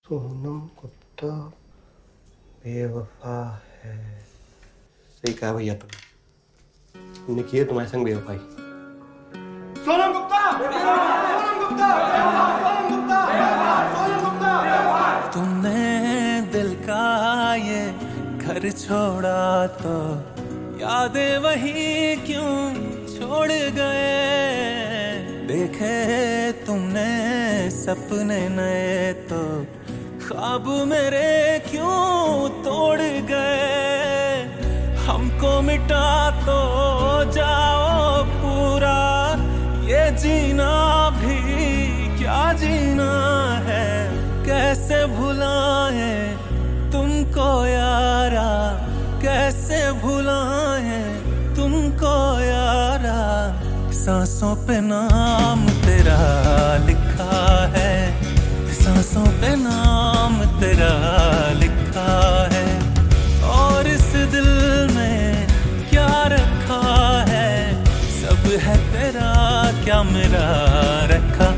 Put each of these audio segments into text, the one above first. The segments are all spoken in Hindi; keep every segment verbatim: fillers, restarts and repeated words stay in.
सोनम गुप्ता बेवफा है। सही कहा भैया तुम, तुमने की है तुम्हारे संग बेवफाई। सोनम गुप्ता सोनम गुप्ता सोनम गुप्ता सोनम गुप्ता। तुमने दिल का ये घर छोड़ा तो यादें वही क्यों छोड़ गए। देखे तुमने सपने नए तो ख्वाब मेरे क्यों तोड़ गए। हमको मिटा तो जाओ पूरा, ये जीना भी क्या जीना है। कैसे भुलाए तुमको यारा, कैसे भुलाए तुमको यारा। सांसों पे नाम तेरा लिखा है, सांसों पे नाम तेरा लिखा है। और इस दिल में क्या रखा है, सब है तेरा क्या मेरा रखा।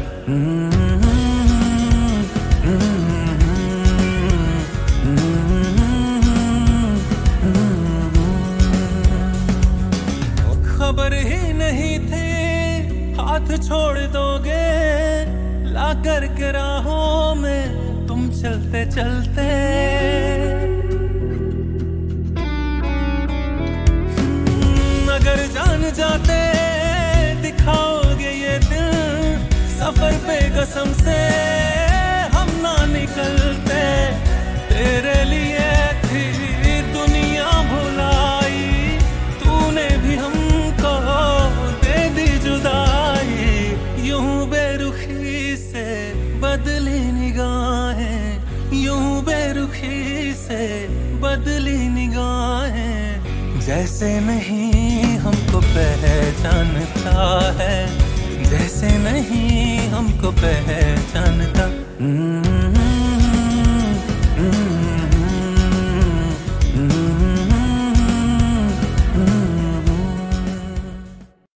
खबर ही नहीं थी हाथ छोड़ दोगे, ला कर के राहों में तुम चलते चलते। अगर जान जाते दिखाओगे ये दिल, सफर पे कसम से हम ना निकलते। तेरे लिए थी दुनिया भुलाई, तूने भी हमको दे दी जुदाई। यूं बेरुखी से बदली निगाहें, यूं बेरुखी से बदली निगाहें। जैसे नहीं हमको पहचानता है, जैसे नहीं हमको पहचानता